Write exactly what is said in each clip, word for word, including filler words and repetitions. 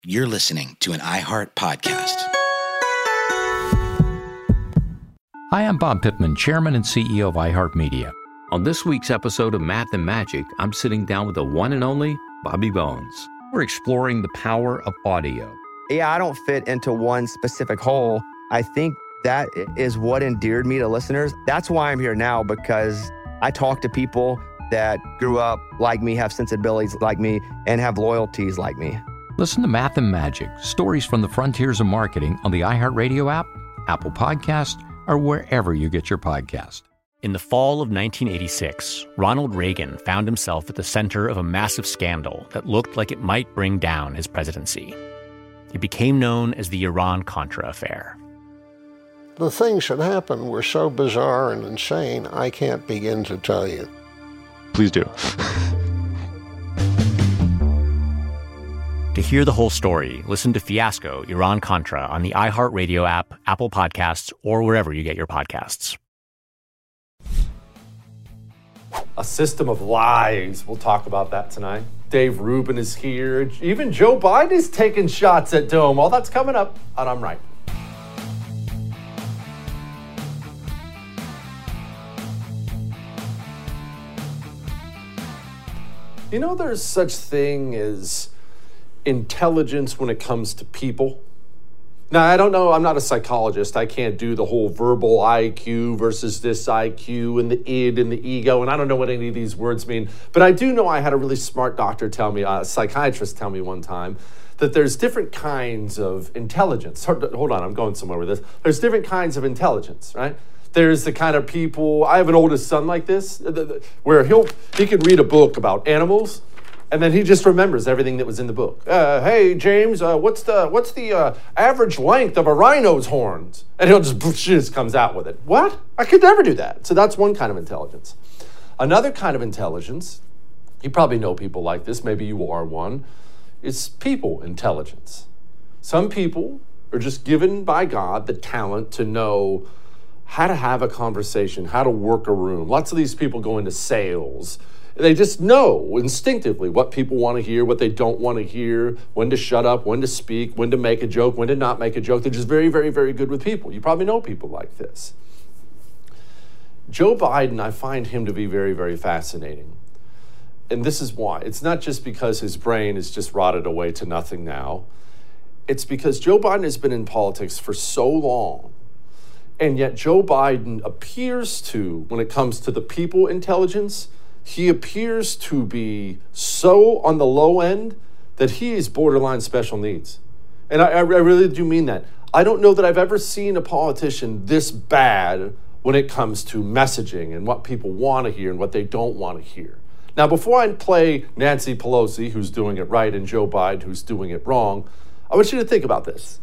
You're listening to an iHeart podcast. Hi, I'm Bob Pittman, Chairman and C E O of iHeartMedia. On this week's episode of Math and Magic, I'm sitting down with the one and only Bobby Bones. We're exploring the power of audio. Yeah, I don't fit into one specific hole. I think that is what endeared me to listeners. That's why I'm here now, because I talk to people that grew up like me, have sensibilities like me, and have loyalties like me. Listen to Math and Magic, stories from the frontiers of marketing on the iHeartRadio app, Apple Podcast, or wherever you get your podcast. In the fall of nineteen eighty-six, Ronald Reagan found himself at the center of a massive scandal that looked like it might bring down his presidency. It became known as the Iran-Contra affair. The things that happened were so bizarre and insane, I can't begin to tell you. Please do. To hear the whole story, listen to Fiasco, Iran-Contra on the iHeartRadio app, Apple Podcasts, or wherever you get your podcasts. A system of lies. We'll talk about that tonight. Dave Rubin is here. Even Joe Biden is taking shots at Dome. All that's coming up on I'm Right. You know, there's such thing as intelligence when it comes to people. Now, I don't know, I'm not a psychologist. I can't do the whole verbal I Q versus this I Q and the id and the ego, and I don't know what any of these words mean. But I do know I had a really smart doctor tell me, a psychiatrist tell me one time, that there's different kinds of intelligence. Hold on, I'm going somewhere with this. There's different kinds of intelligence, right? There's the kind of people, I have an oldest son like this, where he'll he can read a book about animals, and then he just remembers everything that was in the book. Uh, hey, James, uh, what's the what's the uh, average length of a rhino's horns? And he'll just, just comes out with it. What? I could never do that. So that's one kind of intelligence. Another kind of intelligence, you probably know people like this, maybe you are one, is people intelligence. Some people are just given by God the talent to know how to have a conversation, how to work a room. Lots of these people go into sales. They just know instinctively what people want to hear, what they don't want to hear, when to shut up, when to speak, when to make a joke, when to not make a joke. They're just very, very, very good with people. You probably know people like this. Joe Biden, I find him to be very, very fascinating. And this is why. It's not just because his brain is just rotted away to nothing now. It's because Joe Biden has been in politics for so long. And yet Joe Biden appears to, when it comes to the people intelligence, he appears to be so on the low end that he is borderline special needs. And I, I really do mean that. I don't know that I've ever seen a politician this bad when it comes to messaging and what people want to hear and what they don't want to hear. Now, before I play Nancy Pelosi, who's doing it right, and Joe Biden, who's doing it wrong, I want you to think about this.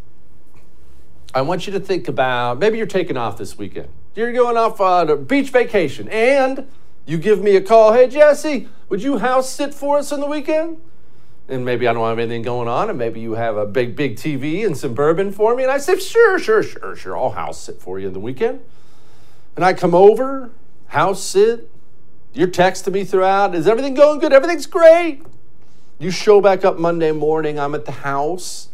I want you to think about, maybe you're taking off this weekend. You're going off on a beach vacation, and you give me a call, hey, Jesse, would you house sit for us on the weekend? And maybe I don't have anything going on, and maybe you have a big, big T V and some bourbon for me. And I say, sure, sure, sure, sure, I'll house sit for you on the weekend. And I come over, house sit. You're texting me throughout. Is everything going good? Everything's great. You show back up Monday morning. I'm at the house,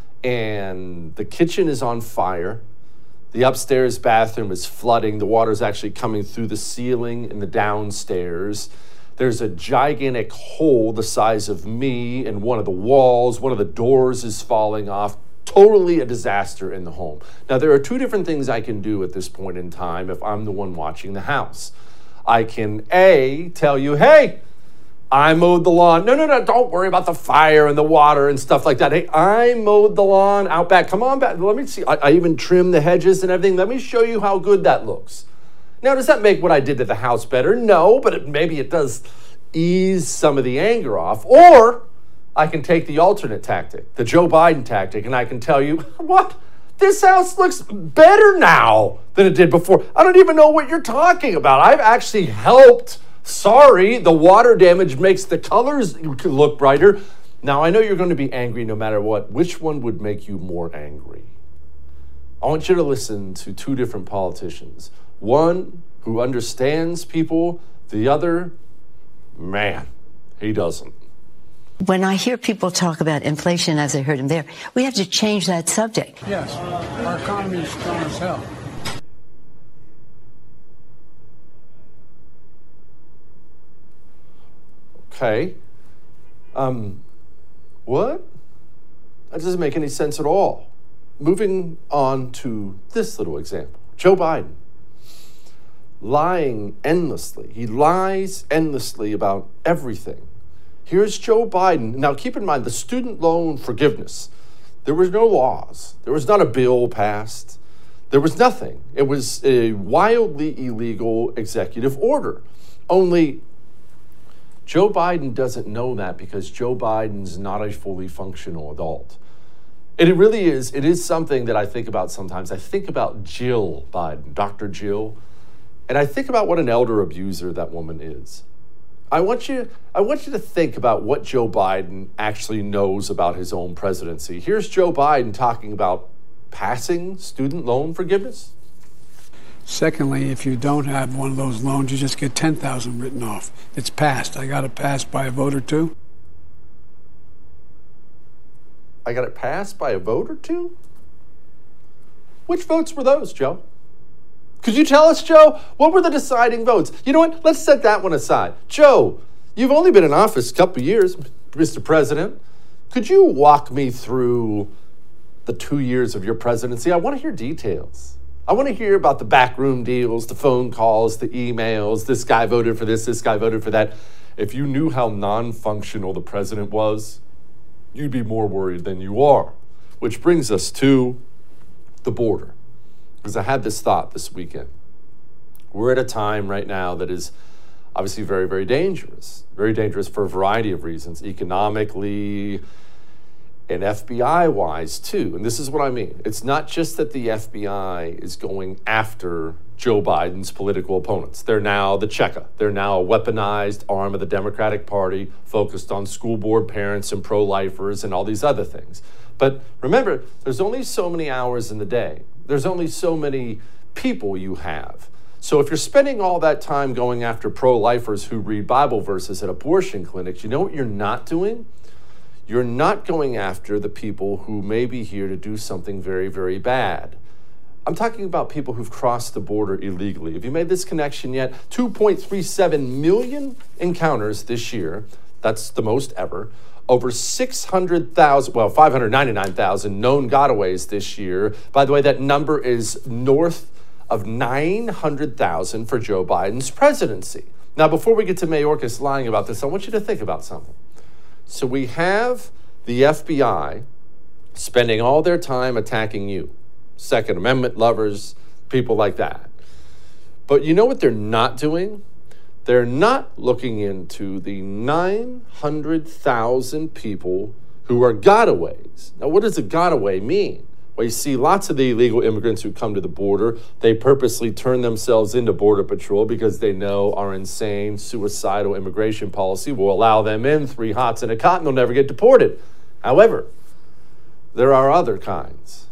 and the kitchen is on fire. The upstairs bathroom is flooding. The water's actually coming through the ceiling in the downstairs. There's a gigantic hole the size of me in one of the walls. One of the doors is falling off. Totally a disaster in the home. Now, there are two different things I can do at this point in time if I'm the one watching the house. I can, A, tell you, hey, I mowed the lawn. No, no, no, don't worry about the fire and the water and stuff like that. Hey, I mowed the lawn out back. Come on back. Let me see. I, I even trimmed the hedges and everything. Let me show you how good that looks. Now, does that make what I did to the house better? No, but it, maybe it does ease some of the anger off. Or I can take the alternate tactic, the Joe Biden tactic, and I can tell you, what? This house looks better now than it did before. I don't even know what you're talking about. I've actually helped. Sorry, the water damage makes the colors look brighter. Now, I know you're going to be angry no matter what. Which one would make you more angry? I want you to listen to two different politicians. One who understands people. The other, man, he doesn't. When I hear people talk about inflation, as I heard him there, we have to change that subject. Yes, our economy is strong as hell. Okay. Um, what? That doesn't make any sense at all. Moving on to this little example. Joe Biden. Lying endlessly. He lies endlessly about everything. Here's Joe Biden. Now, keep in mind, the student loan forgiveness. There was no laws. There was not a bill passed. There was nothing. It was a wildly illegal executive order. Only Joe Biden doesn't know that because Joe Biden's not a fully functional adult. And it really is, it is something that I think about sometimes. I think about Jill Biden, Doctor Jill, and I think about what an elder abuser that woman is. I want you, I want you to think about what Joe Biden actually knows about his own presidency. Here's Joe Biden talking about passing student loan forgiveness. Secondly, if you don't have one of those loans, you just get ten thousand written off. It's passed. I got it passed by a vote or two. I got it passed by a vote or two? Which votes were those, Joe? Could you tell us, Joe? What were the deciding votes? You know what? Let's set that one aside. Joe, you've only been in office a couple years, Mister President. Could you walk me through the two years of your presidency? I want to hear details. I want to hear about the backroom deals, the phone calls, the emails. This guy voted for this, this guy voted for that. If you knew how non-functional the president was, you'd be more worried than you are. Which brings us to the border. Because I had this thought this weekend. We're at a time right now that is obviously very, very dangerous. Very dangerous for a variety of reasons, economically and F B I-wise too. And this is what I mean. It's not just that the F B I is going after Joe Biden's political opponents. They're now the Cheka. They're now a weaponized arm of the Democratic Party focused on school board parents and pro-lifers and all these other things. But remember, there's only so many hours in the day. There's only so many people you have. So if you're spending all that time going after pro-lifers who read Bible verses at abortion clinics, you know what you're not doing? You're not going after the people who may be here to do something very, very bad. I'm talking about people who've crossed the border illegally. Have you made this connection yet? two point three seven million encounters this year. That's the most ever. Over six hundred thousand, well, five hundred ninety-nine thousand known gotaways this year. By the way, that number is north of nine hundred thousand for Joe Biden's presidency. Now, before we get to Mayorkas lying about this, I want you to think about something. So we have the F B I spending all their time attacking you, Second Amendment lovers, people like that. But you know what they're not doing? They're not looking into the nine hundred thousand people who are gotaways. Now, what does a gotaway mean? Well, you see lots of the illegal immigrants who come to the border, they purposely turn themselves into Border Patrol because they know our insane, suicidal immigration policy will allow them in, three hots and a cot, and they'll never get deported. However, there are other kinds.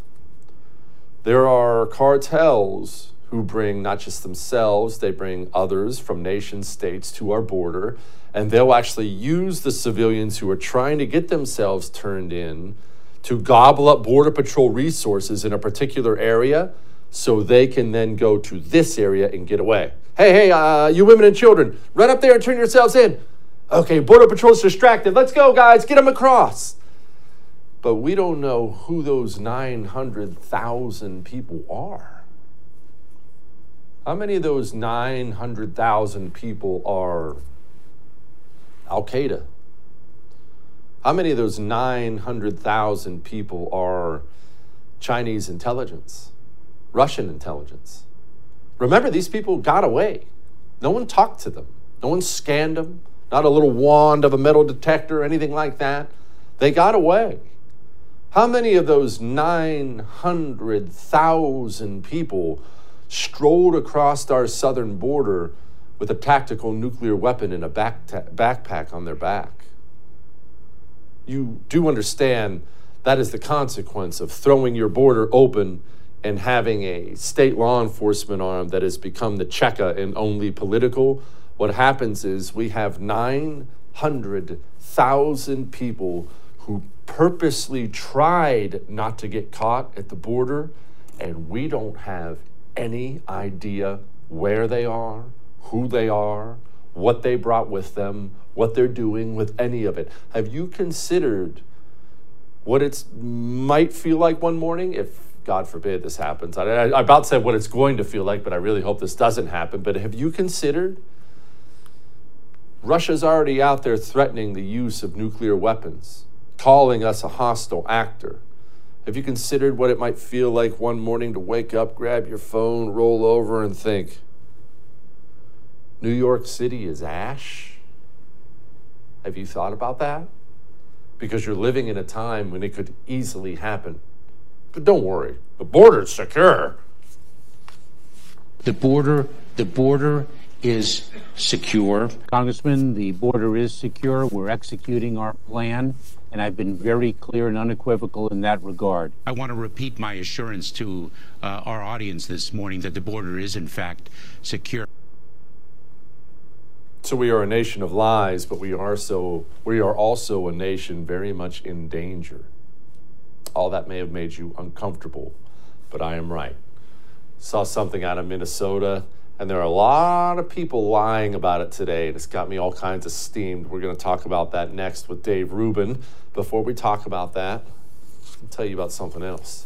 There are cartels who bring not just themselves, they bring others from nation states to our border, and they'll actually use the civilians who are trying to get themselves turned in to gobble up Border Patrol resources in a particular area so they can then go to this area and get away. Hey, hey, uh, you women and children, run up there and turn yourselves in. Okay, Border Patrol's distracted. Let's go, guys, get them across. But we don't know who those nine hundred thousand people are. How many of those nine hundred thousand people are Al-Qaeda? How many of those nine hundred thousand people are Chinese intelligence, Russian intelligence? Remember, these people got away. No one talked to them. No one scanned them. Not a little wand of a metal detector or anything like that. They got away. How many of those nine hundred thousand people strolled across our southern border with a tactical nuclear weapon in a back ta- backpack on their back? You do understand that is the consequence of throwing your border open and having a state law enforcement arm that has become the Cheka and only political. What happens is we have nine hundred thousand people who purposely tried not to get caught at the border, and we don't have any idea where they are, who they are, what they brought with them, what they're doing with any of it. Have you considered what it might feel like one morning if, God forbid, this happens? I, I, I about said what it's going to feel like, but I really hope this doesn't happen. But have you considered Russia's already out there threatening the use of nuclear weapons, calling us a hostile actor? Have you considered what it might feel like one morning to wake up, grab your phone, roll over, and think, New York City is ash? Have you thought about that? Because you're living in a time when it could easily happen. But don't worry, the border's secure. The border, the border is secure. Congressman, the border is secure. We're executing our plan, and I've been very clear and unequivocal in that regard. I want to repeat my assurance to uh, our audience this morning that the border is, in fact, secure. So we are a nation of lies, but we are so we are also a nation very much in danger. All that may have made you uncomfortable, but I am right. Saw something out of Minnesota, and there are a lot of people lying about it today, and it's got me all kinds of steamed. We're going to talk about that next with Dave Rubin. Before we talk about that, I'll tell you about something else.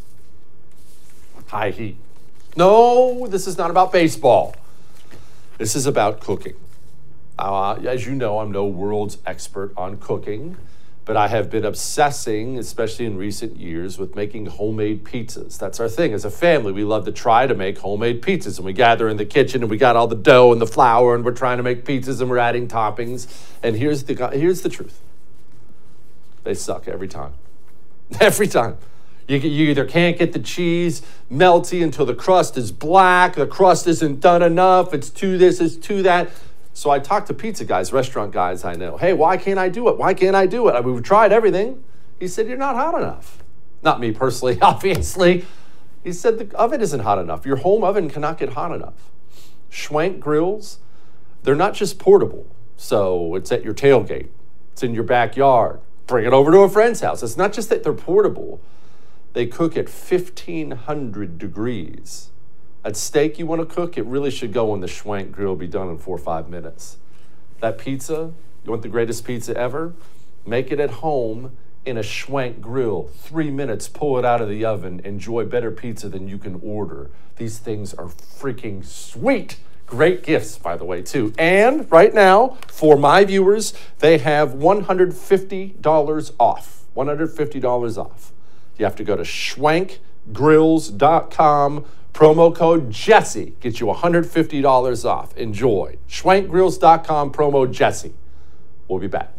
High heat. No, this is not about baseball. This is about cooking. Uh, as you know, I'm no world's expert on cooking, but I have been obsessing, especially in recent years, with making homemade pizzas. That's our thing. As a family, we love to try to make homemade pizzas, and we gather in the kitchen, and we got all the dough and the flour, and we're trying to make pizzas, and we're adding toppings. And here's the here's the truth. They suck every time. Every time. You, you either can't get the cheese melty until the crust is black, the crust isn't done enough, it's too this, it's too that. So I talked to pizza guys, restaurant guys I know. Hey, why can't I do it? Why can't I do it? I mean, we've tried everything. He said, you're not hot enough. Not me personally, obviously. He said, the oven isn't hot enough. Your home oven cannot get hot enough. Schwank grills, they're not just portable. So it's at your tailgate. It's in your backyard. Bring it over to a friend's house. It's not just that they're portable. They cook at fifteen hundred degrees. That steak you want to cook, it really should go on the Schwank grill, be done in four or five minutes. That pizza, you want the greatest pizza ever? Make it at home in a Schwank grill. Three minutes, pull it out of the oven. Enjoy better pizza than you can order. These things are freaking sweet. Great gifts, by the way, too. And right now, for my viewers, they have one hundred fifty dollars off. one hundred fifty dollars off. You have to go to schwank grills dot com. Promo code Jesse gets you one hundred fifty dollars off. Enjoy. schwank grills dot com, promo Jesse. We'll be back.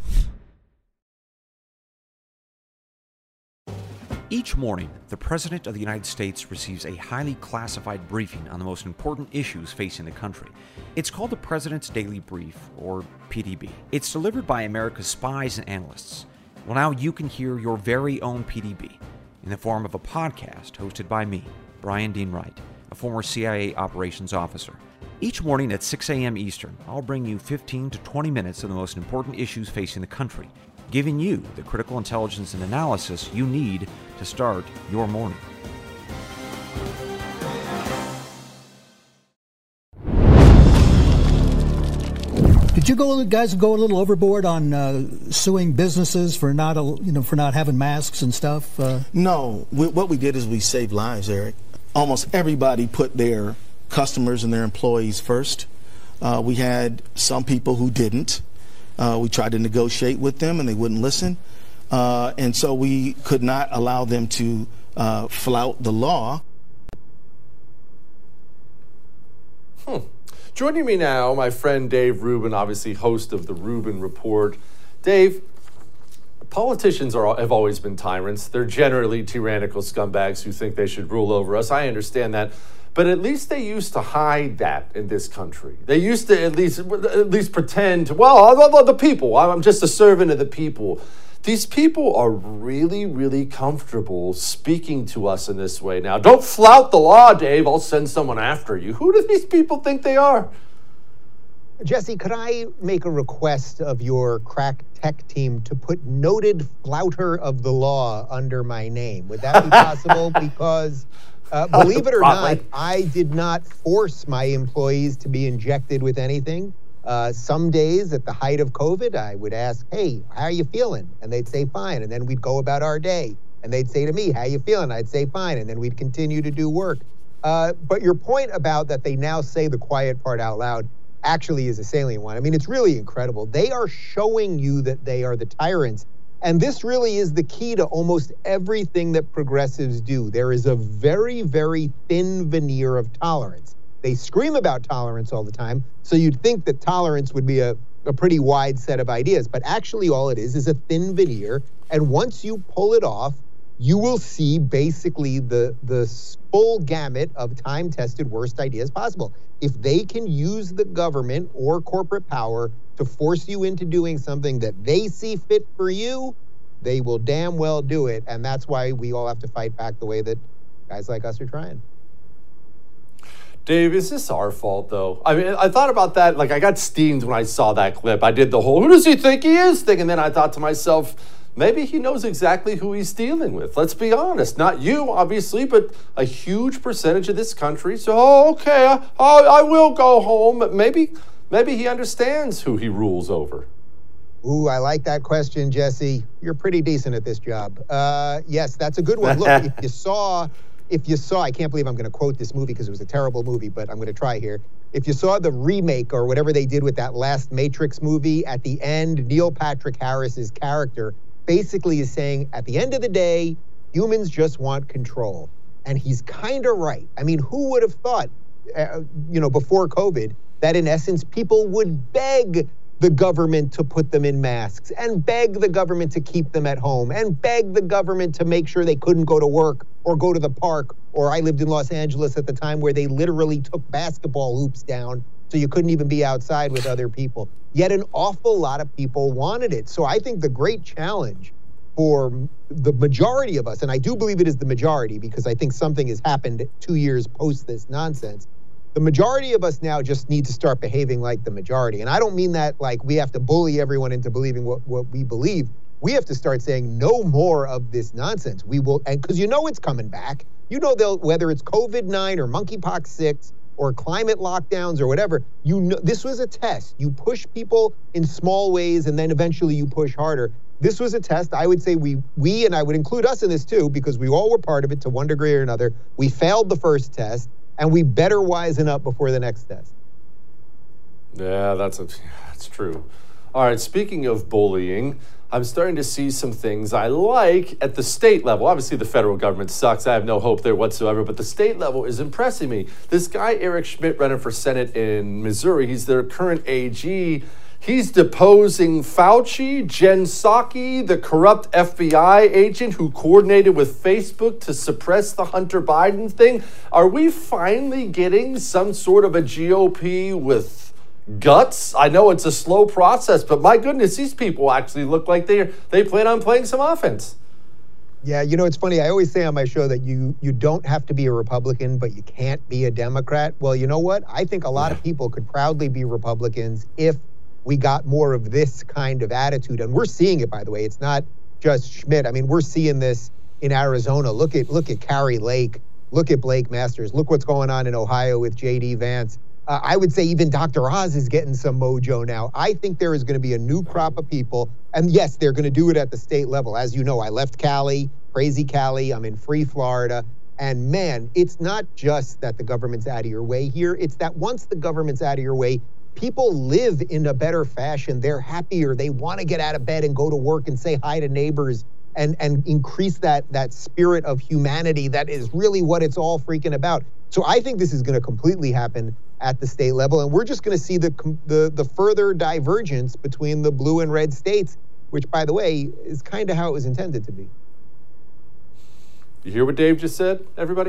Each morning, the President of the United States receives a highly classified briefing on the most important issues facing the country. It's called the President's Daily Brief, or P D B. It's delivered by America's spies and analysts. Well, now you can hear your very own P D B in the form of a podcast hosted by me, Brian Dean Wright, a former C I A operations officer. Each morning at six a.m. Eastern, I'll bring you fifteen to twenty minutes of the most important issues facing the country, giving you the critical intelligence and analysis you need to start your morning. Did you go, guys, go a little overboard on uh, suing businesses for not, you know, for not having masks and stuff? Uh? No, we, what we did is we saved lives, Eric. Almost everybody put their customers and their employees first. Uh, we had some people who didn't. Uh, we tried to negotiate with them, and they wouldn't listen. Uh, and so we could not allow them to uh, flout the law. Hmm. Joining me now, my friend Dave Rubin, obviously host of the Rubin Report. Dave, politicians are, have always been tyrants. They're generally tyrannical scumbags who think they should rule over us. I understand that. But at least they used to hide that in this country. They used to at least at least pretend, to, well, I love the people. I'm just a servant of the people. These people are really, really comfortable speaking to us in this way now. Don't flout the law, Dave. I'll send someone after you. Who do these people think they are? Jesse, could I make a request of your crack tech team to put noted flouter of the law under my name? Would that be possible? Because uh, believe it or not, I did not force my employees to be injected with anything. Uh, some days at the height of COVID, I would ask, hey, how are you feeling? And they'd say, fine. And then we'd go about our day. And they'd say to me, how you feeling? I'd say, fine. And then we'd continue to do work. Uh, but your point about that they now say the quiet part out loud actually is a salient one. I mean, it's really incredible. They are showing you that they are the tyrants. And this really is the key to almost everything that progressives do. There is a very, very thin veneer of tolerance. They scream about tolerance all the time, so you'd think that tolerance would be a, a pretty wide set of ideas. But actually all it is is a thin veneer. And once you pull it off, you will see basically the, the full gamut of time-tested worst ideas possible. If they can use the government or corporate power to force you into doing something that they see fit for you, they will damn well do it. And that's why we all have to fight back the way that guys like us are trying. Dave, is this our fault, though? I mean, I thought about that. Like, I got steamed when I saw that clip. I did the whole, who does he think he is thing? And then I thought to myself, maybe he knows exactly who he's dealing with. Let's be honest. Not you, obviously, but a huge percentage of this country. So, oh, okay, I, I will go home. But maybe, maybe he understands who he rules over. Ooh, I like that question, Jesse. You're pretty decent at this job. Uh, yes, that's a good one. Look, if you saw... If you saw, I can't believe I'm going to quote this movie because it was a terrible movie, but I'm going to try here. If you saw the remake or whatever they did with that last Matrix movie, at the end, Neil Patrick Harris's character basically is saying, at the end of the day, humans just want control. And he's kind of right. I mean, who would have thought, uh, you know, before COVID, that in essence, people would beg the government to put them in masks and beg the government to keep them at home and beg the government to make sure they couldn't go to work or go to the park. Or I lived in Los Angeles at the time where they literally took basketball hoops down so you couldn't even be outside with other people. Yet an awful lot of people wanted it. So I think the great challenge for the majority of us, and I do believe it is the majority because I think something has happened two years post this nonsense, the majority of us now just need to start behaving like the majority. And I don't mean that like we have to bully everyone into believing what, what we believe. We have to start saying no more of this nonsense. We will, and because you know it's coming back. You know they'll, whether it's COVID nine or monkeypox six or climate lockdowns or whatever, you know this was a test. You push people in small ways and then eventually you push harder. This was a test. I would say we, we, and I would include us in this too, because we all were part of it to one degree or another. We failed the first test. And we better wisen up before the next test. Yeah, that's a, that's true. All right, speaking of bullying, I'm starting to see some things I like at the state level. Obviously, the federal government sucks. I have no hope there whatsoever, but the state level is impressing me. This guy, Eric Schmidt, running for Senate in Missouri, he's their current A G. He's deposing Fauci, Jen Psaki, the corrupt F B I agent who coordinated with Facebook to suppress the Hunter Biden thing. Are we finally getting some sort of a G O P with guts? I know it's a slow process, but my goodness, these people actually look like they they plan on playing some offense. Yeah, you know, it's funny. I always say on my show that you you don't have to be a Republican, but you can't be a Democrat. Well, you know what? I think a lot yeah. of people could proudly be Republicans if we got more of this kind of attitude. And we're seeing it, by the way. It's not just Schmidt. I mean, we're seeing this in Arizona. Look at look at Kari Lake. Look at Blake Masters. Look what's going on in Ohio with J D Vance. Uh, I would say even Doctor Oz is getting some mojo now. I think there is going to be a new crop of people. And yes, they're going to do it at the state level. As you know, I left Cali, crazy Cali. I'm in free Florida. And man, it's not just that the government's out of your way here. It's that once the government's out of your way, people live in a better fashion. They're happier. They want to get out of bed and go to work and say hi to neighbors and, and increase that, that spirit of humanity that is really what it's all freaking about. So I think this is going to completely happen at the state level. And we're just going to see the, the, the further divergence between the blue and red states, which, by the way, is kind of how it was intended to be. You hear what Dave just said, everybody?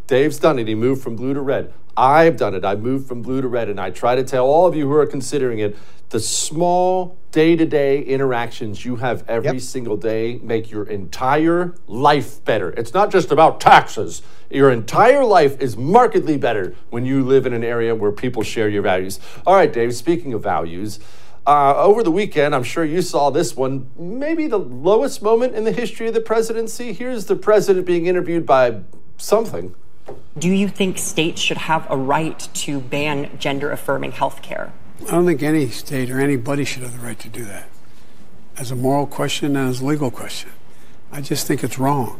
Dave's done it. He moved from blue to red. I've done it. I've moved from blue to red. And I try to tell all of you who are considering it, the small day-to-day interactions you have every yep. single day make your entire life better. It's not just about taxes. Your entire life is markedly better when you live in an area where people share your values. All right, Dave, speaking of values, uh, over the weekend, I'm sure you saw this one, maybe the lowest moment in the history of the presidency. Here's the president being interviewed by something. Do you think states should have a right to ban gender-affirming health care? I don't think any state or anybody should have the right to do that. As a moral question and as a legal question. I just think it's wrong.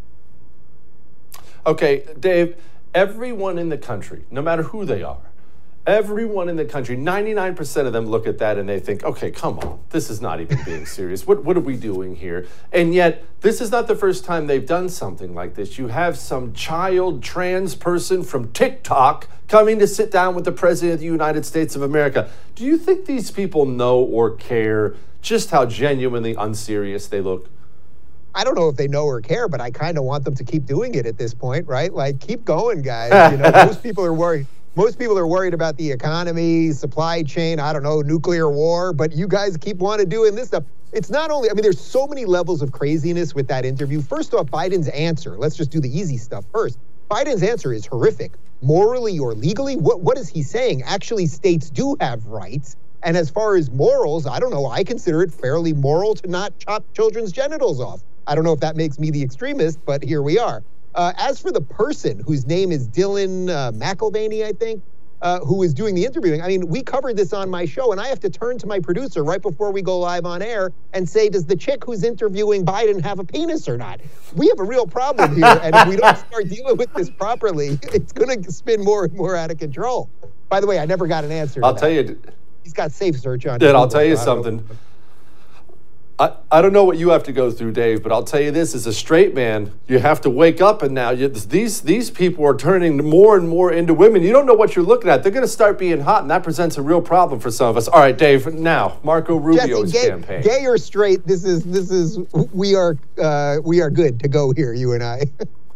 Okay, Dave, everyone in the country, no matter who they are, everyone in the country, ninety-nine percent of them look at that and they think, okay, come on, this is not even being serious. What, what are we doing here? And yet, this is not the first time they've done something like this. You have some child trans person from TikTok coming to sit down with the President of the United States of America. Do you think these people know or care just how genuinely unserious they look? I don't know if they know or care, but I kind of want them to keep doing it at this point, right? Like, keep going, guys. You know, most people are worried. Most people are worried about the economy, supply chain, I don't know, nuclear war, but you guys keep wanting to doing this stuff. It's not only, I mean, there's so many levels of craziness with that interview. First off, Biden's answer, let's just do the easy stuff first. Biden's answer is horrific. Morally or legally, what, what is he saying? Actually, states do have rights. And as far as morals, I don't know, I consider it fairly moral to not chop children's genitals off. I don't know if that makes me the extremist, but here we are. Uh, as for the person whose name is Dylan uh, McIlvaney, I think, uh, who is doing the interviewing, I mean, we covered this on my show, and I have to turn to my producer right before we go live on air and say, does the chick who's interviewing Biden have a penis or not? We have a real problem here, and if we don't start dealing with this properly, it's going to spin more and more out of control. By the way, I never got an answer to I'll that. tell you. He's got safe search on. Dad, I'll tell you something. I, I don't know what you have to go through, Dave, but I'll tell you this, as a straight man, you have to wake up, and now you, these these people are turning more and more into women. You don't know what you're looking at. They're going to start being hot, and that presents a real problem for some of us. All right, Dave, now, Marco Rubio's Jesse, gay, campaign. Gay or straight, this is, this is we are uh, we are good to go here, you and I.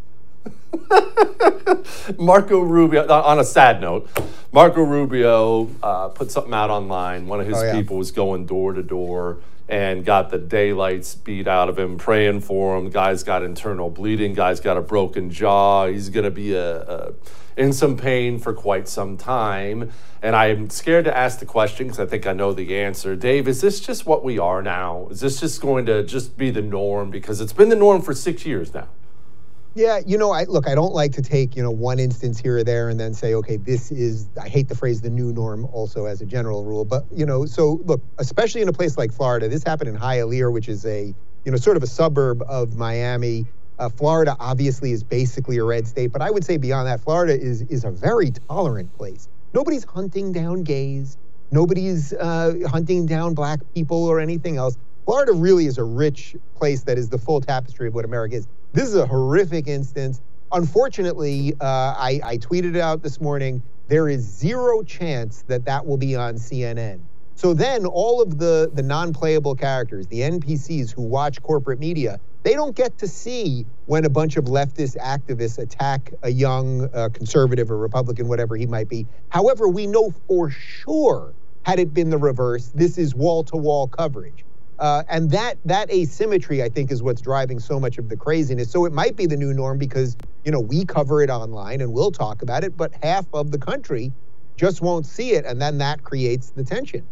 Marco Rubio, on a sad note, Marco Rubio uh, put something out online. One of his oh, yeah. people was going door to door and got the daylights beat out of him, praying for him. Guy's got internal bleeding. Guy's got a broken jaw. He's going to be a, a, in some pain for quite some time. And I'm scared to ask the question because I think I know the answer. Dave, is this just what we are now? Is this just going to just be the norm? Because it's been the norm for six years now. Yeah, you know, I look, I don't like to take, you know, one instance here or there and then say, okay, this is, I hate the phrase the new norm also as a general rule. But, you know, so look, especially in a place like Florida, this happened in Hialeah, which is a, you know, sort of a suburb of Miami. Uh, Florida obviously is basically a red state, but I would say beyond that, Florida is is a very tolerant place. Nobody's hunting down gays. Nobody's uh, hunting down black people or anything else. Florida really is a rich place that is the full tapestry of what America is. This is a horrific instance. Unfortunately, uh, I, I tweeted it out this morning, there is zero chance that that will be on C N N. So then all of the, the non-playable characters, the N P Cs who watch corporate media, they don't get to see when a bunch of leftist activists attack a young uh, conservative or Republican, whatever he might be. However, we know for sure, had it been the reverse, this is wall-to-wall coverage. Uh, and that that asymmetry, I think, is what's driving so much of the craziness. So it might be the new norm because, you know, we cover it online and we'll talk about it, but half of the country just won't see it, and then that creates the tension.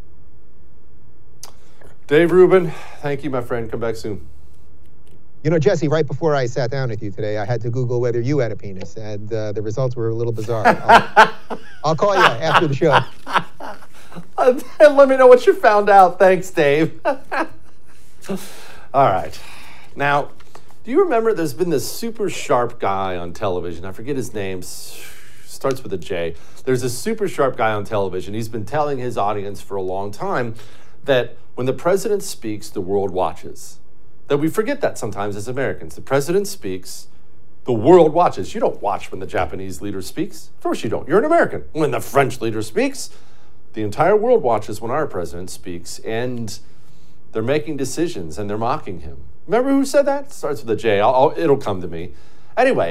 Dave Rubin, thank you, my friend. Come back soon. You know, Jesse, right before I sat down with you today, I had to Google whether you had a penis, and uh, the results were a little bizarre. I'll, I'll call you after the show. Let me know what you found out. Thanks, Dave. All right. Now, do you remember there's been this super sharp guy on television? I forget his name. Starts with a J. There's a super sharp guy on television. He's been telling his audience for a long time that when the president speaks, the world watches. That we forget that sometimes as Americans. The president speaks, the world watches. You don't watch when the Japanese leader speaks. Of course you don't. You're an American. When the French leader speaks, the entire world watches when our president speaks, and they're making decisions and they're mocking him. Remember who said that? Starts with a J. I'll, I'll, it'll come to me. Anyway,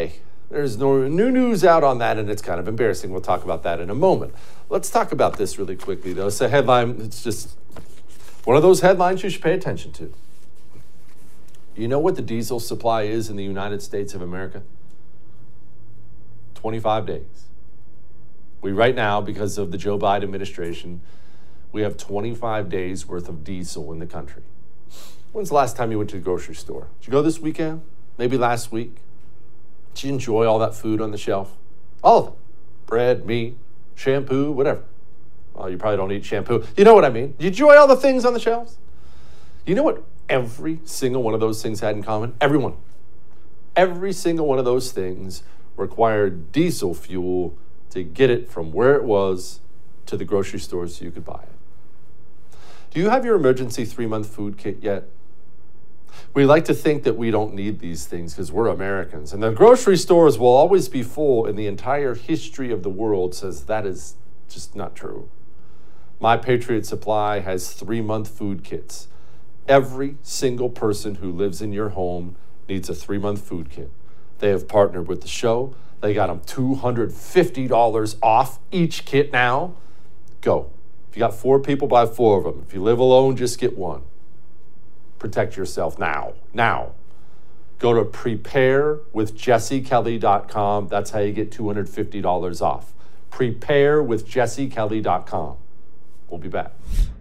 There's no new news out on that, and it's kind of embarrassing. We'll talk about that in a moment. Let's talk about this really quickly, though. It's a headline. It's just one of those headlines you should pay attention to. You know what the diesel supply is in the United States of America? twenty-five days. We right now, because of the Joe Biden administration, we have twenty-five days worth of diesel in the country. When's the last time you went to the grocery store? Did you go this weekend? Maybe last week? Did you enjoy all that food on the shelf? All of it. Bread, meat, shampoo, whatever. Well, you probably don't eat shampoo. You know what I mean. Did you enjoy all the things on the shelves? You know what every single one of those things had in common? Everyone. Every single one of those things required diesel fuel to get it from where it was to the grocery store so you could buy it. Do you have your emergency three-month food kit yet? We like to think that we don't need these things because we're Americans. And the grocery stores will always be full, and the entire history of the world says that is just not true. My Patriot Supply has three-month food kits. Every single person who lives in your home needs a three-month food kit. They have partnered with the show. They got them two hundred fifty dollars off each kit now. Go. If you got four people, buy four of them. If you live alone, just get one. Protect yourself now. Now. Go to prepare with jesse kelly dot com. That's how you get two hundred fifty dollars off. prepare with jesse kelly dot com. We'll be back.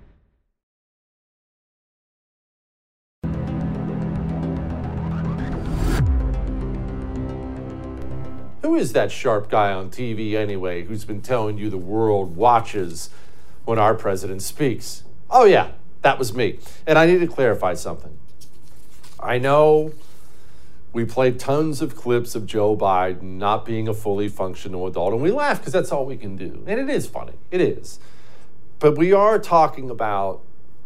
Who is that sharp guy on T V anyway who's been telling you the world watches when our president speaks? Oh yeah, that was me. And I need to clarify something. I know we played tons of clips of Joe Biden not being a fully functional adult, and we laugh because that's all we can do. And it is funny. It is. But we are talking about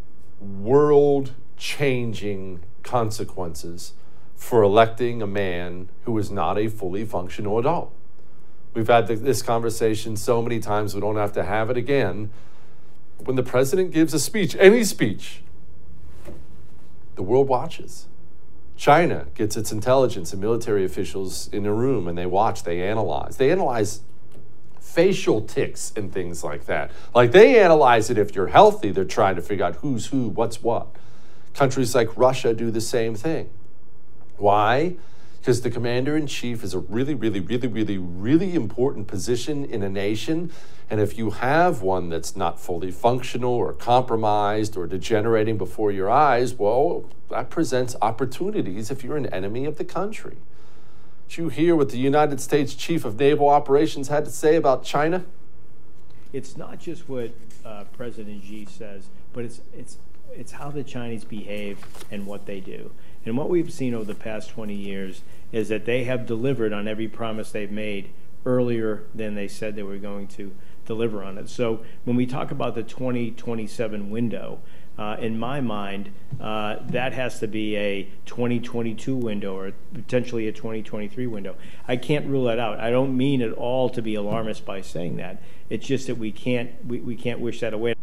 world-changing consequences for electing a man who is not a fully functional adult. We've had this conversation so many times we don't have to have it again. When the president gives a speech, any speech, the world watches. China gets its intelligence and military officials in a room and they watch, they analyze. They analyze facial tics and things like that. Like they analyze it if you're healthy, they're trying to figure out who's who, what's what. Countries like Russia do the same thing. Why? Because the commander-in-chief is a really, really, really, really, really important position in a nation. And if you have one that's not fully functional or compromised or degenerating before your eyes, well, that presents opportunities if you're an enemy of the country. Did you hear what the United States Chief of Naval Operations had to say about China? It's not just what uh, President Xi says, but it's it's it's how the Chinese behave and what they do. And what we've seen over the past twenty years is that they have delivered on every promise they've made earlier than they said they were going to deliver on it. So when we talk about the twenty twenty-seven window, uh, in my mind, uh, that has to be a twenty twenty-two window or potentially a twenty twenty-three window. I can't rule that out. I don't mean at all to be alarmist by saying that. It's just that we can't we, we can't wish that away.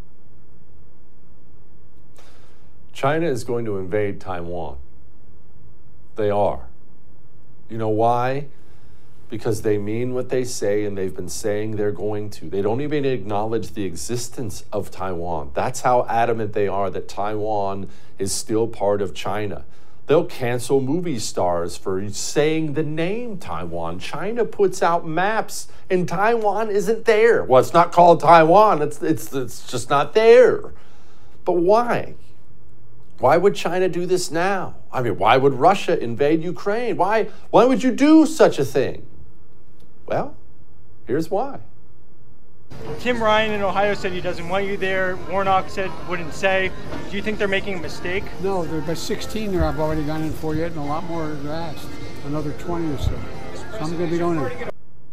China is going to invade Taiwan. They are. You know why? Because they mean what they say, and they've been saying they're going to. They don't even acknowledge the existence of Taiwan. That's how adamant they are that Taiwan is still part of China. They'll cancel movie stars for saying the name Taiwan. China puts out maps, and Taiwan isn't there. Well, it's not called Taiwan. It's, it's, it's just not there. But why? Why would China do this now? I mean, why would Russia invade Ukraine? Why, why would you do such a thing? Well, here's why. Tim Ryan in Ohio said he doesn't want you there. Warnock said wouldn't say. Do you think they're making a mistake? No, there are about sixteen there I've already gone in for yet, and a lot more have asked. Another twenty or so. So I'm going to be going in.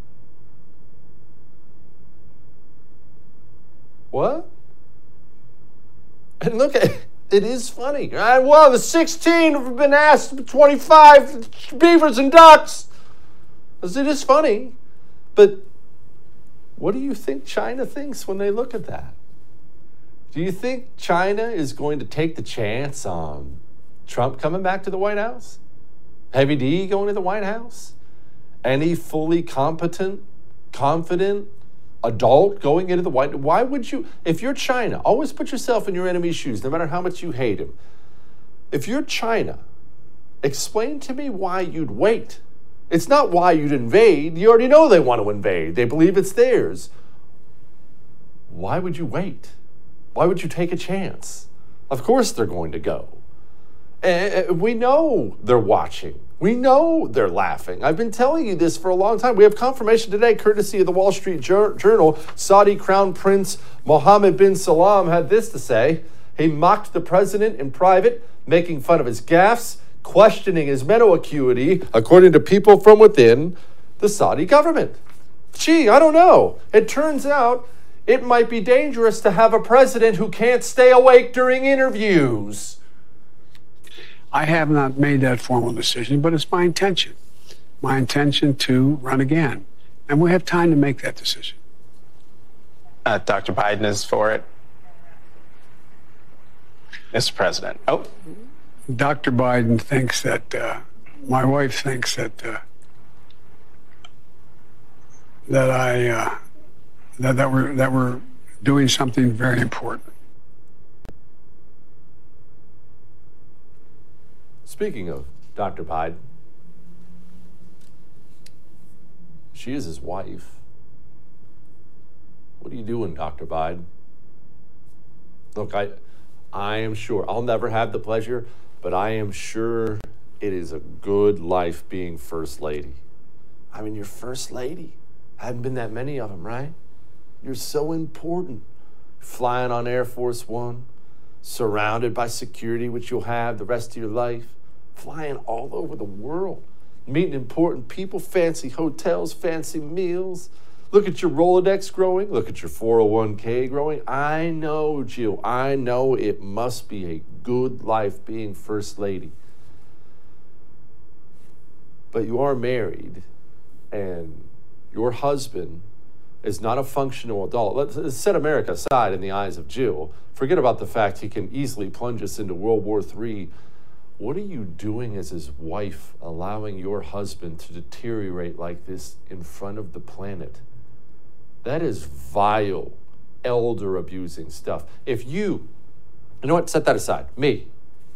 What? And look at it. It is funny. Right? Well, the sixteen have been asked, twenty-five beavers and ducks. It is funny. But what do you think China thinks when they look at that? Do you think China is going to take the chance on Trump coming back to the White House? Heavy D going to the White House? any fully competent, confident adult going into the White House, why would you, if you're China, always put yourself in your enemy's shoes, no matter how much you hate him. If you're China, explain to me why you'd wait. It's not why you'd invade. You already know they want to invade. They believe it's theirs. Why would you wait? Why would you take a chance? Of course they're going to go. And we know they're watching. We know they're laughing. I've been telling you this for a long time. We have confirmation today, courtesy of the Wall Street Journal. Saudi Crown Prince Mohammed bin Salman had this to say. He mocked the president in private, making fun of his gaffes, questioning his mental acuity, according to people from within the Saudi government. Gee, I don't know. It turns out it might be dangerous to have a president who can't stay awake during interviews. I have not made that formal decision, but it's my intention. My intention to run again. And we have time to make that decision. Uh, Doctor Biden is for it. Mister President. Oh. Doctor Biden thinks that, uh, my wife thinks that, uh, that I, uh, that, that we're, that we're doing something very important. Speaking of Doctor Biden, she is his wife. What are you doing, Doctor Biden? Look, I, I am sure, I'll never have the pleasure, but I am sure it is a good life being First Lady. I mean, you're First Lady. Haven't been that many of them, right? You're so important. Flying on Air Force One, surrounded by security, which you'll have the rest of your life. Flying all over the world, meeting important people, fancy hotels, fancy meals. Look at your Rolodex growing. Look at your four oh one k growing. I know, Jill, I know it must be a good life being First Lady. But you are married, and your husband is not a functional adult. Let's set America aside in the eyes of Jill. Forget about the fact he can easily plunge us into World War Three. What are you doing as his wife, allowing your husband to deteriorate like this in front of the planet? That is vile, elder abusing stuff. If you, you know what, set that aside, me.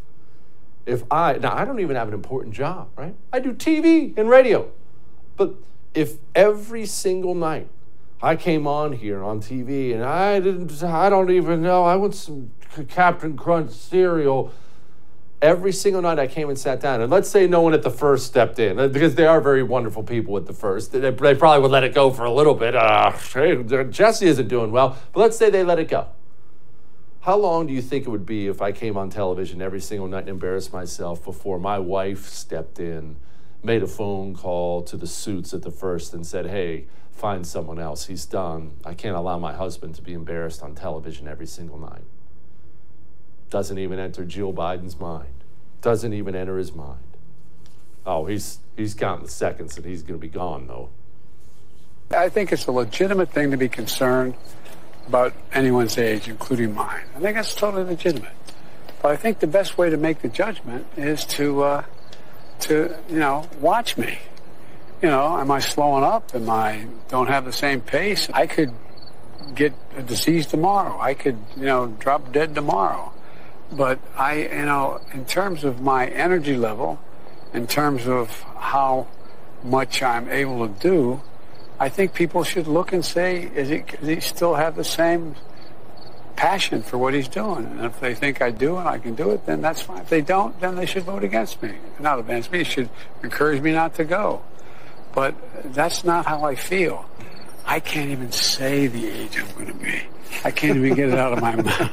If I, now I don't even have an important job, right? I do T V and radio. But if every single night I came on here on T V and I didn't, I don't even know, I want some Captain Crunch cereal. Every single night I came and sat down, and let's say no one at the First stepped in, because they are very wonderful people at the First. They, they probably would let it go for a little bit. Uh, hey, Jesse isn't doing well, but let's say they let it go. How long do you think it would be if I came on television every single night and embarrassed myself before my wife stepped in, made a phone call to the suits at the First and said, hey, find someone else. He's done. I can't allow my husband to be embarrassed on television every single night. Doesn't even enter Jill Biden's mind. Doesn't even enter his mind. Oh, he's he's counting the seconds and he's going to be gone, though. I think it's a legitimate thing to be concerned about anyone's age, including mine. I think that's totally legitimate. But I think the best way to make the judgment is to, uh, to you know, watch me. You know, am I slowing up? Am I don't have the same pace? I could get a disease tomorrow. I could, you know, drop dead tomorrow. But I, you know, in terms of my energy level, in terms of how much I'm able to do, I think people should look and say, is he, does he still have the same passion for what he's doing? And if they think I do and I can do it, then that's fine. If they don't, then they should vote against me. Not against me, they should encourage me not to go. But that's not how I feel. I can't even say the age I'm going to be. I can't even get it out of my mouth.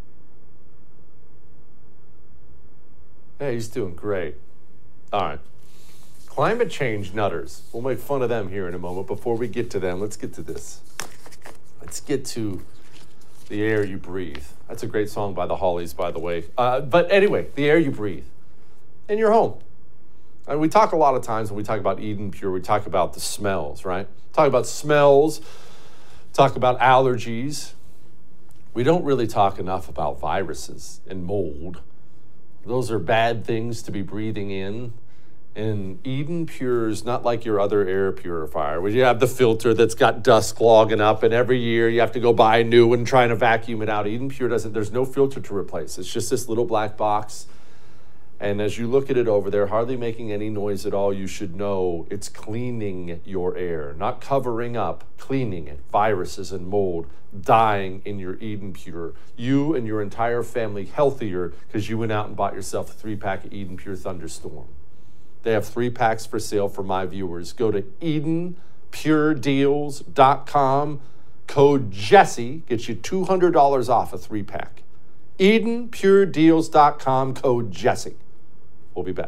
Hey, he's doing great. All right. Climate change nutters. We'll make fun of them here in a moment. Before we get to them, let's get to this. Let's get to The Air You Breathe. That's a great song by the Hollies, by the way. Uh, but anyway, The Air You Breathe in your home. And we talk a lot of times when we talk about Eden Pure, we talk about the smells, right? Talk about smells, talk about allergies. We don't really talk enough about viruses and mold. Those are bad things to be breathing in. And Eden Pure is not like your other air purifier, where you have the filter that's got dust clogging up, and every year you have to go buy a new one trying to vacuum it out. Eden Pure doesn't, there's no filter to replace. It's just this little black box. And as you look at it over there, hardly making any noise at all, you should know it's cleaning your air, not covering up, cleaning it. Viruses and mold dying in your Eden Pure. You and your entire family healthier because you went out and bought yourself a three-pack of Eden Pure Thunderstorm. They have three packs for sale for my viewers. Go to eden pure deals dot com. Code Jesse gets you two hundred dollars off a three-pack. eden pure deals dot com. Code Jesse. We'll be back.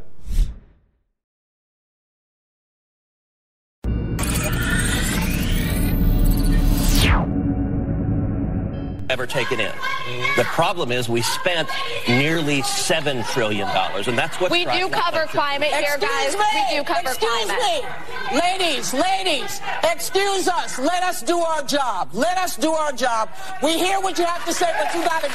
Ever taken in. The problem is we spent nearly seven trillion dollars, and that's what we do cover climate here, guys. Me. We do cover excuse climate. Me. Ladies, ladies, excuse us. Let us do our job. Let us do our job. We hear what you have to say, but you gotta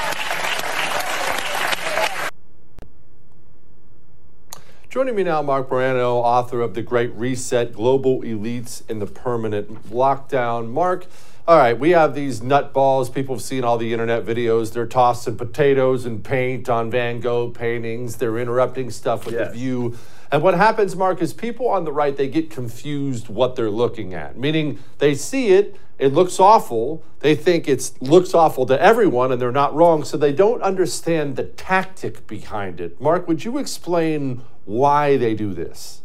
go. Joining me now, Mark Morano, author of The Great Reset, Global Elites in the Permanent Lockdown. Mark, all right, we have these nutballs. People have seen all the internet videos. They're tossing potatoes and paint on Van Gogh paintings. They're interrupting stuff with yes. The View. And what happens, Mark, is people on the right, they get confused what they're looking at, meaning they see it, it looks awful. They think it looks awful to everyone, and they're not wrong, so they don't understand the tactic behind it. Mark, would you explain why they do this?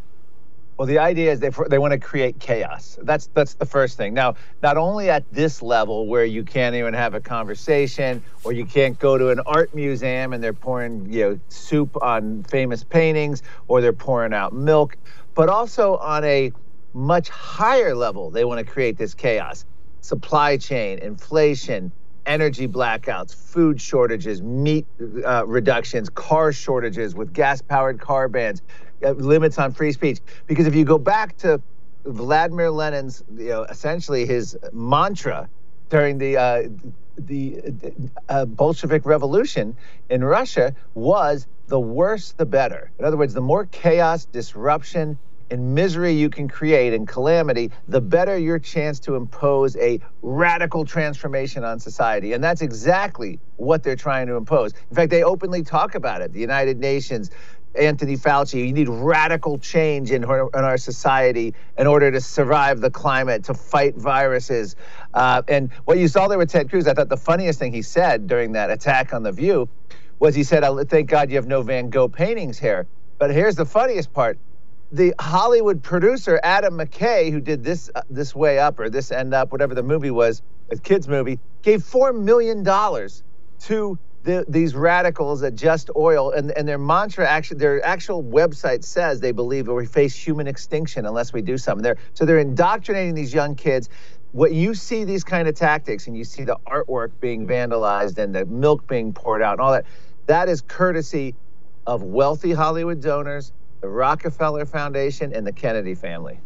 Well, the idea is they they want to create chaos. That's that's the first thing. Now, not only at this level where you can't even have a conversation, or you can't go to an art museum and they're pouring you know soup on famous paintings, or they're pouring out milk, but also on a much higher level, they want to create this chaos. Supply chain, inflation, energy blackouts, food shortages, meat uh, reductions, car shortages with gas-powered car bans. Uh, limits on free speech. Because if you go back to Vladimir Lenin's, you know, essentially his mantra during the uh, the uh, Bolshevik Revolution in Russia was the worse the better. In other words, the more chaos, disruption, and misery you can create and calamity, the better your chance to impose a radical transformation on society. And that's exactly what they're trying to impose. In fact, they openly talk about it. The United Nations, Anthony Fauci, you need radical change in our, in our society in order to survive the climate, to fight viruses. Uh, and what you saw there with Ted Cruz, I thought the funniest thing he said during that attack on The View was he said, thank God you have no Van Gogh paintings here. But here's the funniest part. The Hollywood producer, Adam McKay, who did this uh, this Way Up or This End Up, whatever the movie was, a kid's movie, gave four million dollars to The, these radicals at Just Oil, and, and their mantra, actually, their actual website says they believe that we face human extinction unless we do something. They're, so they're indoctrinating these young kids. What you see these kind of tactics, and you see the artwork being vandalized and the milk being poured out and all that, that is courtesy of wealthy Hollywood donors, the Rockefeller Foundation, and the Kennedy family.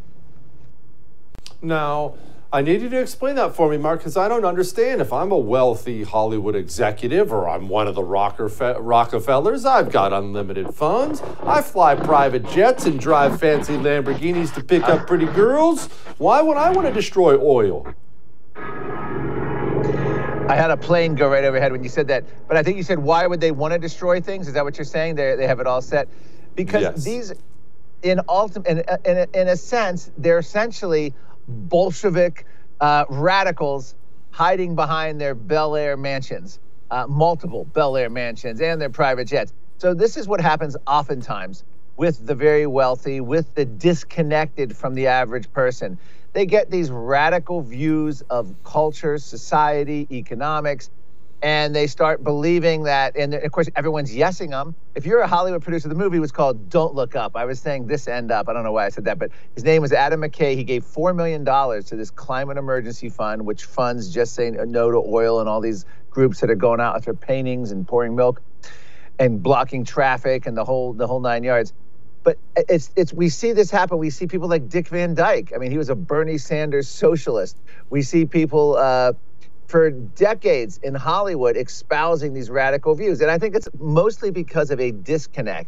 Now, I need you to explain that for me, Mark, because I don't understand. If I'm a wealthy Hollywood executive or I'm one of the Rockefellers, I've got unlimited funds. I fly private jets and drive fancy Lamborghinis to pick up pretty girls. Why would I want to destroy oil? I had a plane go right overhead when you said that. But I think you said, why would they want to destroy things? Is that what you're saying? They they have it all set? Because yes. these, in, ultim- in, in, a, in a sense, they're essentially Bolshevik uh, radicals hiding behind their Bel Air mansions, uh, multiple Bel Air mansions and their private jets. So this is what happens oftentimes with the very wealthy, with the disconnected from the average person. They get these radical views of culture, society, economics, and they start believing that, and of course, everyone's yesing them. If you're a Hollywood producer, the movie was called Don't Look Up. I was saying This End Up. I don't know why I said that, but his name was Adam McKay. He gave four million dollars to this climate emergency fund, which funds Just Say No to Oil and all these groups that are going out after paintings and pouring milk and blocking traffic and the whole the whole nine yards. But it's it's we see this happen. We see people like Dick Van Dyke. I mean, he was a Bernie Sanders socialist. We see people uh, for decades in Hollywood espousing these radical views. And I think it's mostly because of a disconnect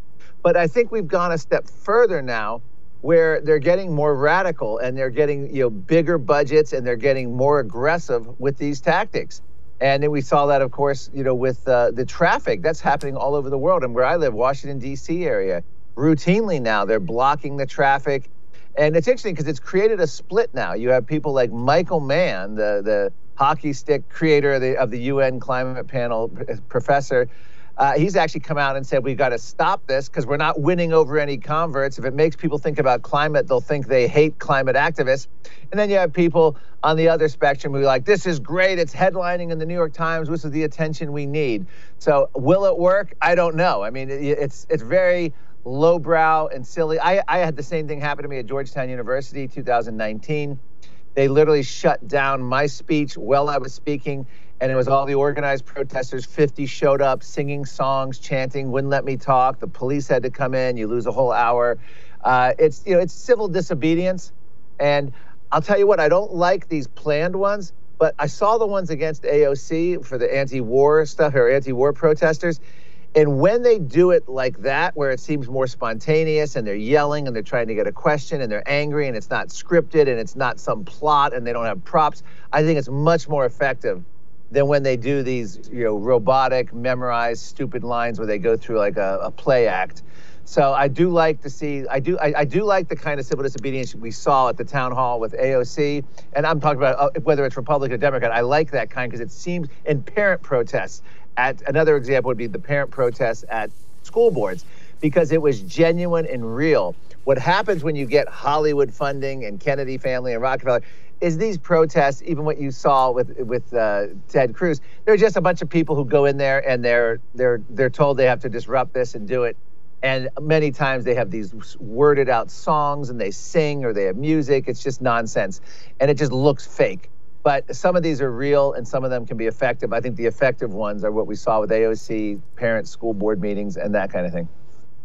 But I think we've gone a step further now where they're getting more radical and they're getting, you know, bigger budgets and they're getting more aggressive with these tactics. And then we saw that, of course, you know, with uh, the traffic. That's happening all over the world. And where I live, Washington, D C area, routinely now they're blocking the traffic. And it's interesting because it's created a split now. You have people like Michael Mann, the, the hockey stick creator of the, of the U N climate panel professor. Uh, he's actually come out and said, we've got to stop this because we're not winning over any converts. If it makes people think about climate, they'll think they hate climate activists. And then you have people on the other spectrum who are like, this is great. It's headlining in the New York Times. This is the attention we need. So will it work? I don't know. I mean, it, it's it's very lowbrow and silly. I, I had the same thing happen to me at Georgetown University, two thousand nineteen. They literally shut down my speech while I was speaking. And it was all the organized protesters. fifty showed up singing songs, chanting, wouldn't let me talk. The police had to come in. You lose a whole hour. Uh, it's, you know, it's civil disobedience. And I'll tell you what, I don't like these planned ones, but I saw the ones against A O C for the anti-war stuff or anti-war protesters. And when they do it like that, where it seems more spontaneous and they're yelling and they're trying to get a question and they're angry and it's not scripted and it's not some plot and they don't have props, I think it's much more effective than when they do these, you know, robotic, memorized, stupid lines where they go through like a, a play act. So I do like to see, I do, I, I do like the kind of civil disobedience we saw at the town hall with A O C. And I'm talking about uh, whether it's Republican or Democrat. I like that kind because it seems in parent protests. At another example would be the parent protests at school boards because it was genuine and real. What happens when you get Hollywood funding and Kennedy family and Rockefeller is these protests, even what you saw with with uh, Ted Cruz, they're just a bunch of people who go in there and they're they're they're told they have to disrupt this and do it. And many times they have these worded out songs and they sing or they have music. It's just nonsense. And it just looks fake. But some of these are real and some of them can be effective. I think the effective ones are what we saw with A O C, parent school board meetings, and that kind of thing.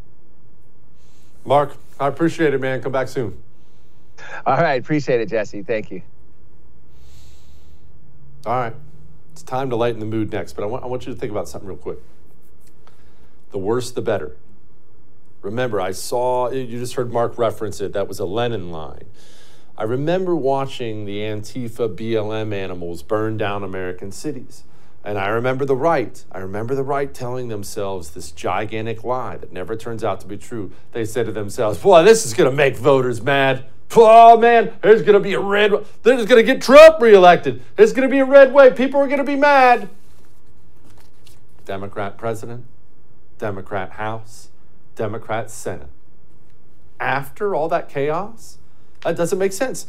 Mark, I appreciate it, man. Come back soon. All right. Appreciate it, Jesse. Thank you. All right. It's time to lighten the mood next, but I want, I want you to think about something real quick. The worse, the better. Remember, I saw, you just heard Mark reference it, that was a Lenin line. I remember watching the Antifa B L M animals burn down American cities. And I remember the right. I remember the right telling themselves this gigantic lie that never turns out to be true. They said to themselves, boy, this is going to make voters mad. Oh, man, there's going to be a red, they're just going to get Trump reelected. There's going to be a red wave. People are going to be mad. Democrat president, Democrat House, Democrat Senate. After all that chaos, that doesn't make sense.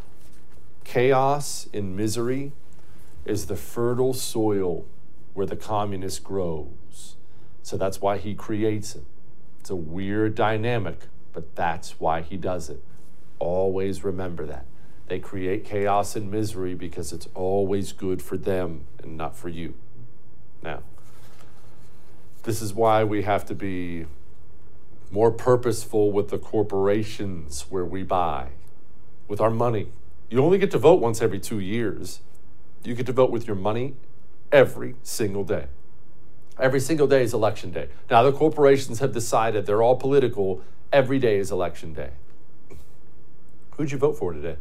Chaos in misery is the fertile soil where the communist grows. So that's why he creates it. It's a weird dynamic, but that's why he does it. Always remember that. They create chaos and misery because it's always good for them and not for you. Now, this is why we have to be more purposeful with the corporations where we buy, with our money. You only get to vote once every two years. You get to vote with your money every single day. Every single day is election day. Now, the corporations have decided they're all political. Every day is election day. Who'd you vote for today?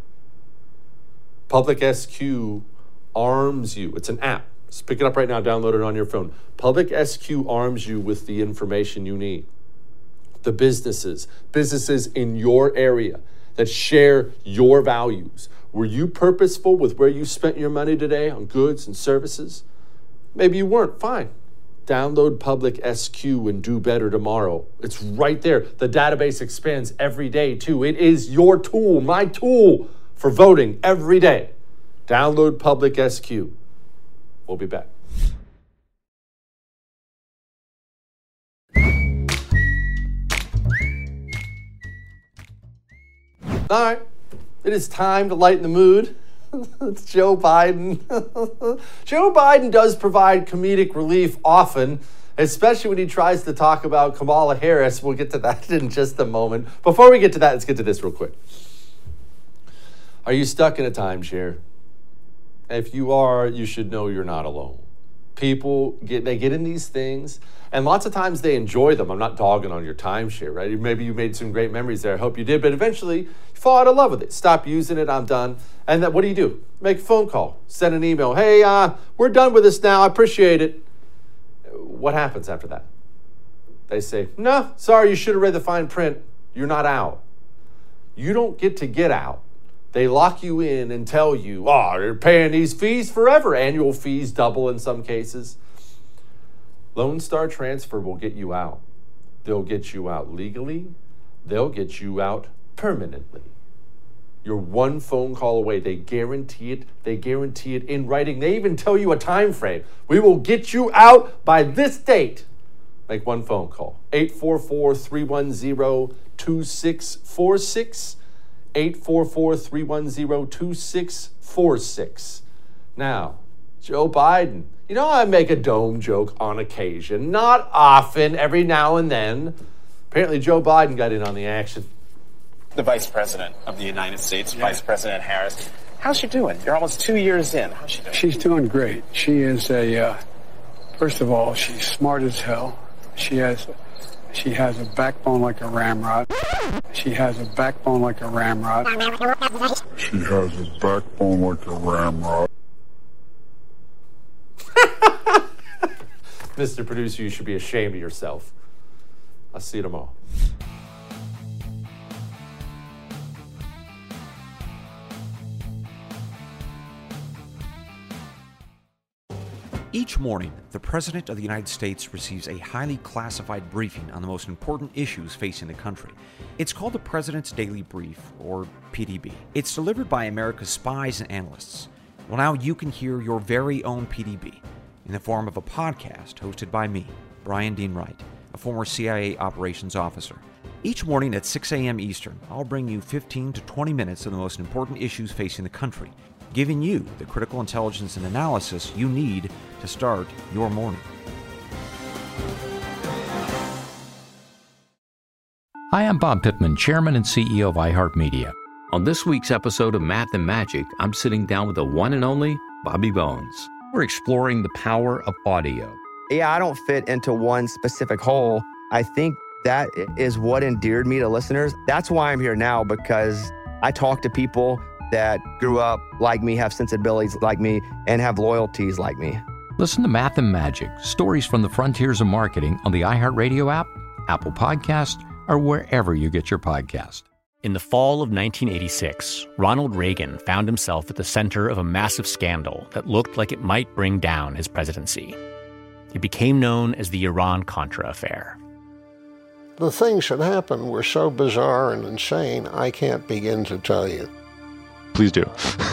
Public S Q arms you. It's an app. Just pick it up right now, download it on your phone. Public S Q arms you with the information you need. The businesses, businesses in your area that share your values. Were you purposeful with where you spent your money today on goods and services? Maybe you weren't. Fine. Download Public S Q and do better tomorrow. It's right there. The database expands every day, too. It is your tool, my tool for voting every day. Download Public S Q. We'll be back. All right. It is time to lighten the mood. It's Joe Biden. Joe Biden does provide comedic relief often, especially when he tries to talk about Kamala Harris. We'll get to that in just a moment. Before we get to that, let's get to this real quick. Are you stuck in a timeshare? If you are, you should know you're not alone. People get they get in these things, and lots of times they enjoy them. I'm not dogging on your timeshare, right? Maybe you made some great memories there. I hope you did, but eventually you fall out of love with it. Stop using it. I'm done. And then what do you do? Make a phone call, send an email. Hey, uh, we're done with this now. I appreciate it. What happens after that? They say, no, sorry, you should have read the fine print. You're not out. You don't get to get out. They lock you in and tell you, oh, you're paying these fees forever. Annual fees double in some cases. Lone Star Transfer will get you out. They'll get you out legally. They'll get you out permanently. You're one phone call away. They guarantee it. They guarantee it in writing. They even tell you a time frame. We will get you out by this date. Make one phone call. eight four four, three one zero, two six four six. eight four four, three one zero, two six four six. Now, Joe Biden. You know, I make a dome joke on occasion. Not often, every now and then. Apparently, Joe Biden got in on the action. The Vice President of the United States, yeah. Vice President Harris. How's she doing? You're almost two years in. How's she doing? She's doing great. She is a, uh, first of all, she's smart as hell. She has... She has a backbone like a ramrod. She has a backbone like a ramrod. She has a backbone like a ramrod. Mister Producer, you should be ashamed of yourself. I'll see you tomorrow. Each morning, the President of the United States receives a highly classified briefing on the most important issues facing the country. It's called the President's Daily Brief, or P D B. It's delivered by America's spies and analysts. Well, now you can hear your very own P D B in the form of a podcast hosted by me, Brian Dean Wright, a former C I A operations officer. Each morning at six a.m. Eastern, I'll bring you fifteen to twenty minutes of the most important issues facing the country, giving you the critical intelligence and analysis you need to start your morning. Hi, I'm Bob Pittman, Chairman and C E O of iHeartMedia. On this week's episode of Math and Magic, I'm sitting down with the one and only Bobby Bones. We're exploring the power of audio. Yeah, I don't fit into one specific hole. I think that is what endeared me to listeners. That's why I'm here now, because I talk to people that grew up like me, have sensibilities like me, and have loyalties like me. Listen to Math and Magic, stories from the frontiers of marketing on the iHeartRadio app, Apple Podcast, or wherever you get your podcast. In the fall of nineteen eighty-six, Ronald Reagan found himself at the center of a massive scandal that looked like it might bring down his presidency. It became known as the Iran-Contra affair. The things that happened were so bizarre and insane, I can't begin to tell you. Please do.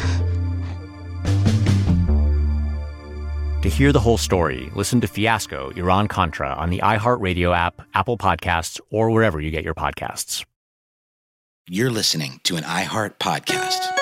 To hear the whole story, listen to Fiasco, Iran-Contra on the iHeartRadio app, Apple Podcasts, or wherever you get your podcasts. You're listening to an iHeart podcast.